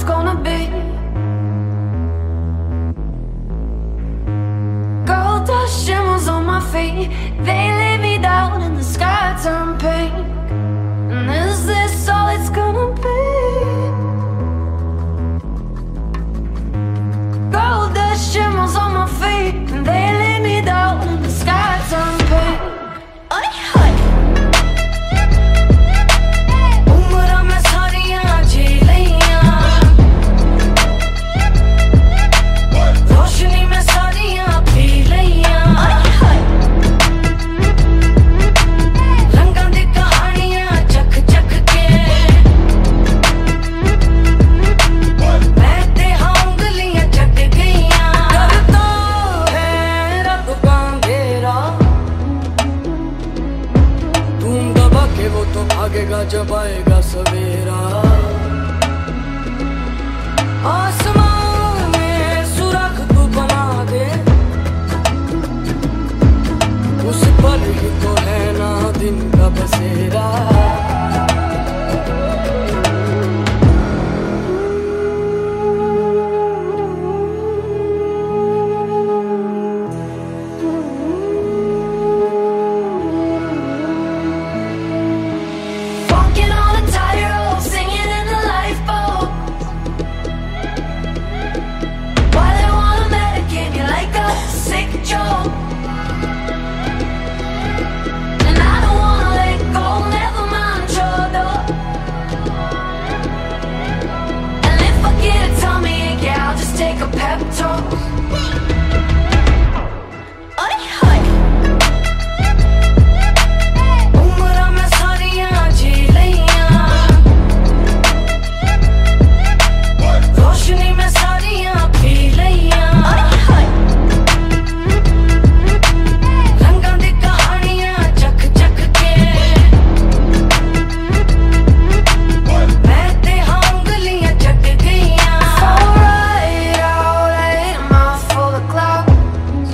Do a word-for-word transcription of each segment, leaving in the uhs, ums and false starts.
gonna be. Gold dust shimmers on my feet, they lay me down and the sky turned pink. And is this all it's gonna be? Gold dust shimmers on my feet, and they lay me down and the sky turned pink. Oi, oi. उम्र में सारियां जी लियां, रोशनी में सारियां P लियां। रंगां दी कहानियां चख चख के मैं ते हाँ उंगलियां चट गईयां। करता है रब का अंधेरा, तुम दबा के वो तो भागेगा जब आएगा सवेरा। आसमान में सुराख तू बना दे, उस पर ही तो है ना दिन का बसेरा। Walking on a tightrope, singing in the lifeboat. Why they wanna medicate you like a sick joke? And I don't wanna let go, never mind your door. And if I get a tummy ache, yeah, I'll just take a pep talk. Oi, oi. उम्र में सारियां जी लियां, रोशनी में सारियां P लियां। रंगां दी कहानियां चख चख के मैं ते हाँ उंगलियां चट गईयां। Alright, alright, I'm out for the clouds,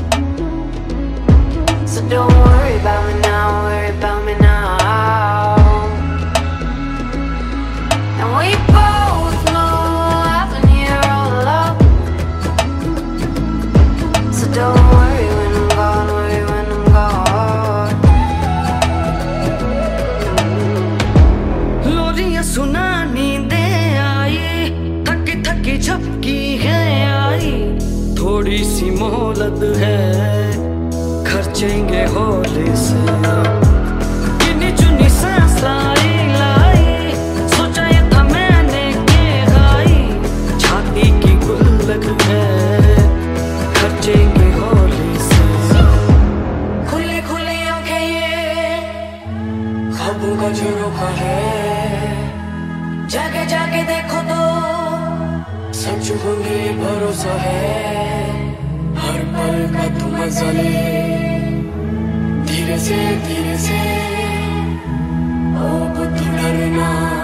so don't worry about me now, worry about me now. And we both know I've been here all along, so don't worry when I'm gone, worry when I'm gone. लोरियां सुना नींदें आई, थकी थकी झपकी है आई। थोड़ी सी मोहलत है, खर्चेंगे हौले से। गिनी चुनी सांस लाई लाई, सोचा ये था मैंने के गाई। छाती की गुल्लक है, खर्चेंगे हौले से। खुली खुली आंखें ये ख्वाबों का झरोखा है, जाके जाके देखो तो सच होंगे भरोसा है। हर पल का तू मजा ले, धीरे से धीरे से, ओ तू डरना।